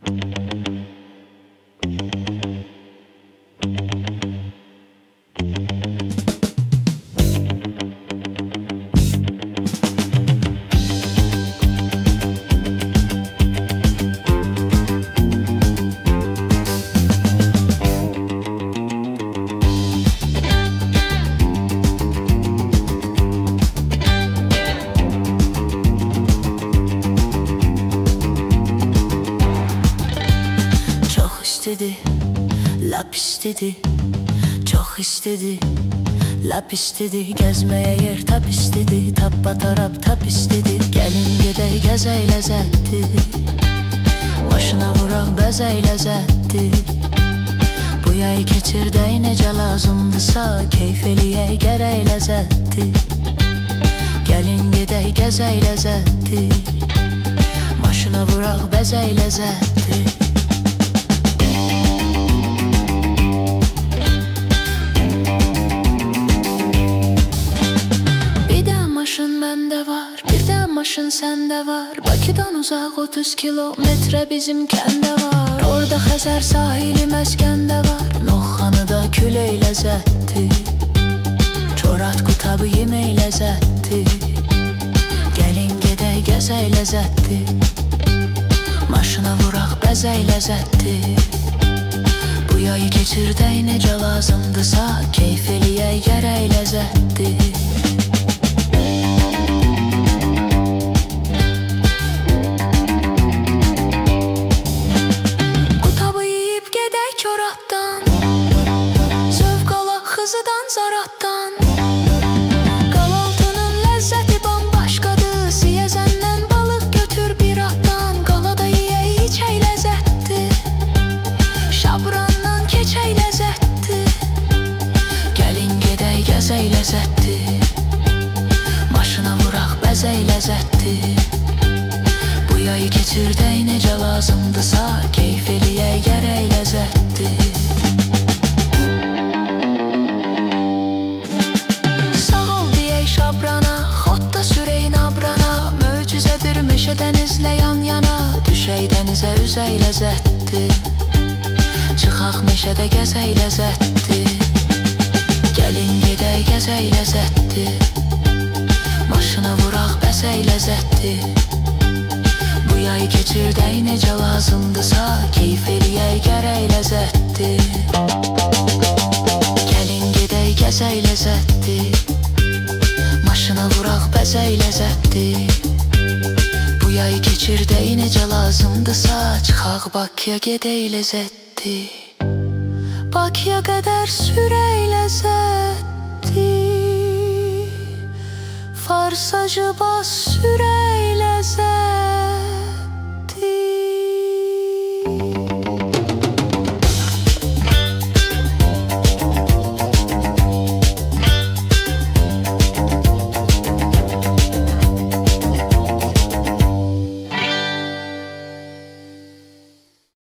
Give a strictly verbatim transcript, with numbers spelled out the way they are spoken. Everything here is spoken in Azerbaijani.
istedi, lap istedi, çok istedi, lap istedi. Gezmeye yer tap istedi, tappa tarap tap istedi. Gelin gedey gezey lezetti, başına vurak bezey lezetti. Bu yay keçirdey nece lazımdısa, keyfeliye gerey lezetti. Gelin gedey gezey lezetti, başına vurak bezey lezetti. Maşın sende var, Bakıdan uzak otuz kilometre bizim kende var. Orada Xəzər sahili məskəndə var, Noxanıda küley ləzzətli, Çorat qutabı yemək ləzzətli. Gəlin gedək gəzək ləzzətli, maşına vuraq bəzək ləzzətli. Bu yayı keçirdək necə lazımdısa, keyf eləyək gərək ləzzətli. Xızıdan, Zaratdan, Qalaltının ləzzəti bambaşqadır. Siyəzəndən balıq götür bir atdan, qalada yeyək içək ləzzətli, Şabrandan keçək ləzzətli. Gəlin gedək gəzək ləzzətli, maşına vuraq bəzək ləzzətli. Bu yayı keçirdək necə lazımdısa, keyf eləyək gərək ləzzətli. Dənizlə yan yana, düşək dənizə üzək ləzzətli, çıxaq meşədə gəzək ləzzətli. Gəlin gedək gəzək ləzzətli, maşına vuraq bəzək ləzzətli. Bu yay keçirdək necə lazımdısa, keyf eləyək gərək ləzzətli. Gəlin gedək gəzək ləzzətli, maşına vuraq bəzək ləzzətli. Bu yay keçirdək necə lazımdısa, çıxaq Bakıya gedək ləzzətli, Bakıya qədər sürək ləzzətli, Farsacı bas sürək ləzzətli.